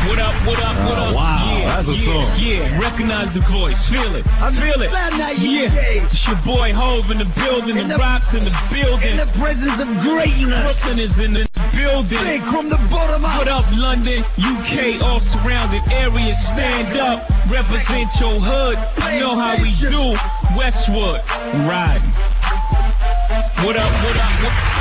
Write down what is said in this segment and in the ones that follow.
What up, what up, what up? Wow, yeah, that's a yeah, song. Yeah, recognize the voice, feel it, feel it. Yeah, it's your boy Hove in the building, the rocks in the building. In the presence of greatness. Brooklyn is in the building. Big from the bottom up. What up, London, UK, all surrounding areas, stand up, represent your hood. You know how we do. Westwood, riding. What up, what up, what up?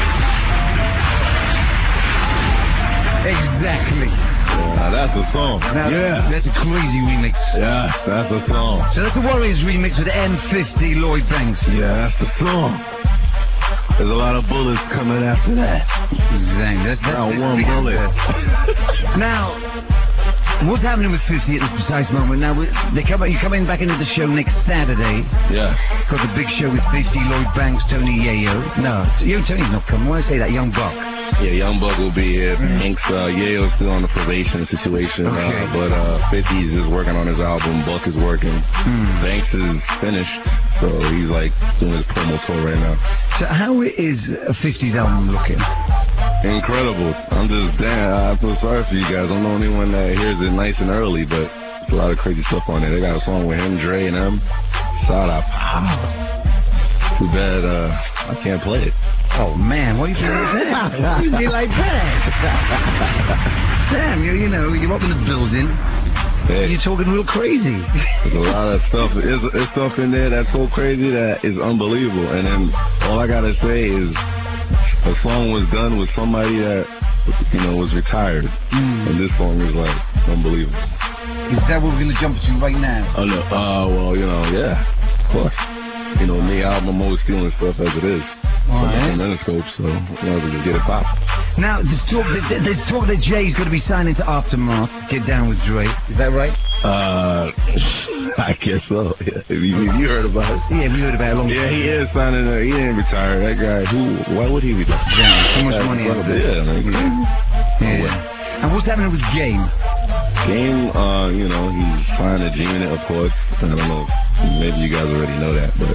Exactly. That's a song. Now, Yeah. That's a crazy remix. Yes, that's a song. So that's the Warriors remix with M50, Lloyd Banks. Yeah, that's the song. There's a lot of bullets coming after that. Exactly. That's Not it. one bullet. Now, what's happening with 50 at this precise moment? Now, you're coming back into the show next Saturday. Yes. Got the big show with 50, Lloyd Banks, Tony Yayo. No, Tony's not coming. Why I say that? Young Buck. Yeah, Young Buck will be here. Banks, Yayo's still on the probation situation, Okay. but 50's just working on his album. Buck is working. Banks is finished, so he's like doing his promo tour right now. So how is 50's album looking? Incredible. I'm just, damn, I feel sorry for you guys. I'm the only one that hears it nice and early, but it's a lot of crazy stuff on there. They got a song with him, Dre, and them. Sada Power. Too bad I can't play it. Oh man, what are you doing like that? You feel like that? Damn, you know, you're up in the building. Hey, You're talking real crazy. there's a lot of stuff. There's stuff in there that's so crazy that is unbelievable. And then all I gotta say is a song was done with somebody that, you know, was retired. And this song is like unbelievable. Is that what we're gonna jump to right now? Oh no, well, you know, yeah, of course. You know, me, I'm always stealing stuff as it is. Alright. From Interscope, so you know, just get it pop. Now, there's talk that Jay's going to be signing to Aftermath. Get down with Dre. Is that right? I guess so. Yeah. You heard about it? Yeah, we heard about it a long time. Yeah, he is signing. He didn't retire. That guy. Why would he retire? Yeah, too much money out there. Yeah, man. Yeah. And what's happening with Game? Game, you know, he's signed to G-Unit, of course. I don't know if maybe you guys already know that, but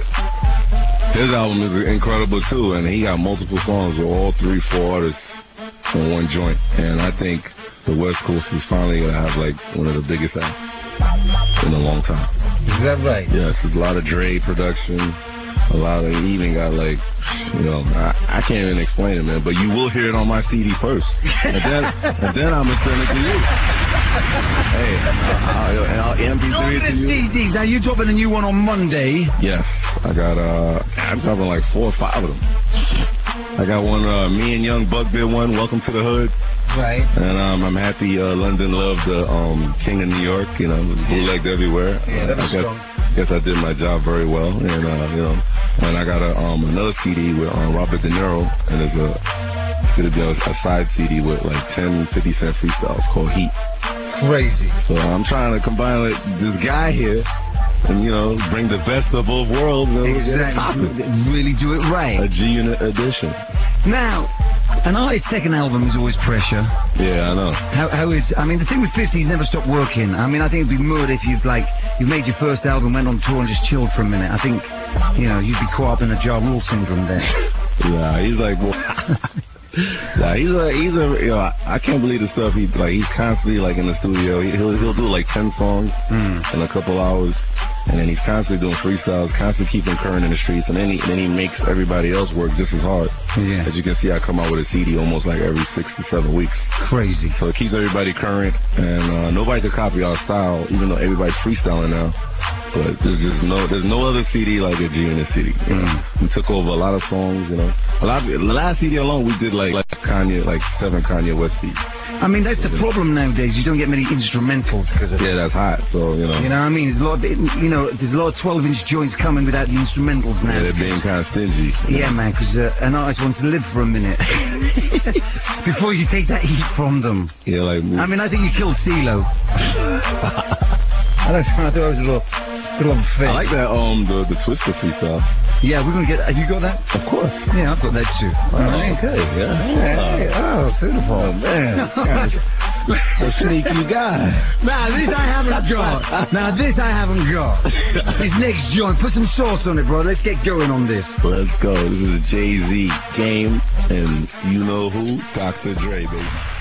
his album is incredible too, and he got multiple songs with all 3-4 artists on one joint. And I think the West Coast is finally gonna have like one of the biggest acts in a long time. Is that right? Yes, there's a lot of Dre production. A lot of, he even got like, you know, I can't even explain it, man, but you will hear it on my CD first. And then I'm gonna send it to you. Hey, I'll MP3 it to you. CDs. Now, you're dropping a new one on Monday. Yes, I'm dropping like 4 or 5 of them. I got one, me and Young Buck did one, Welcome to the Hood. Right. And I'm happy London loved the King of New York, you know, bootlegged everywhere. Yeah, that was strong. Guess I did my job very well, and you know, and I got another CD with Robert De Niro, and it's gonna be a side CD with like 10 50 Cent freestyles called Heat. Crazy. So I'm trying to combine with this guy here, and you know, bring the best of both worlds. And Exactly. Really do it right. A G-Unit edition. Now, an artist's second album is always pressure. Yeah, I know. How is, I mean, the thing with 50, he's never stopped working. I mean, I think it'd be murder if you've made your first album, went on tour and just chilled for a minute. I think, you know, you'd be caught up in a Ja Rule syndrome there. Yeah, he's like, well, nah, he's a, you know, I can't believe the stuff he's constantly like in the studio. He'll do like 10 songs in a couple hours. And then he's constantly doing freestyles, constantly keeping current in the streets, and then he makes everybody else work just as hard. Yeah. As you can see, I come out with a CD almost like every 6 to 7 weeks. Crazy. So it keeps everybody current, and nobody can copy our style, even though everybody's freestyling now. But there's no other CD like a G-Unit CD. You know? We took over a lot of songs, you know. The last CD alone, we did like Kanye, like 7 Kanye West beats. I mean, that's the problem nowadays. You don't get many instrumentals because of it. Yeah, that's hot. So, you know. You know what I mean? There's a lot of, you know, there's a lot of 12-inch joints coming without the instrumentals now. Yeah, they're being kind of stingy. Yeah, man, because an artist wants to live for a minute before you take that heat from them. Yeah, like. I mean, I think you killed CeeLo. I thought it was a little unfair. I like that, the Twister freestyle. Yeah, we're gonna get. Have you got that? Of course. Yeah, I've got that too. Okay, yeah. Oh, beautiful. Oh, man. A sneaky guy. Now, this I haven't got. Now, this I haven't got. This next joint, put some sauce on it, bro. Let's get going on this. Let's go. This is Jay-Z, Game, and you know who? Dr. Dre, baby.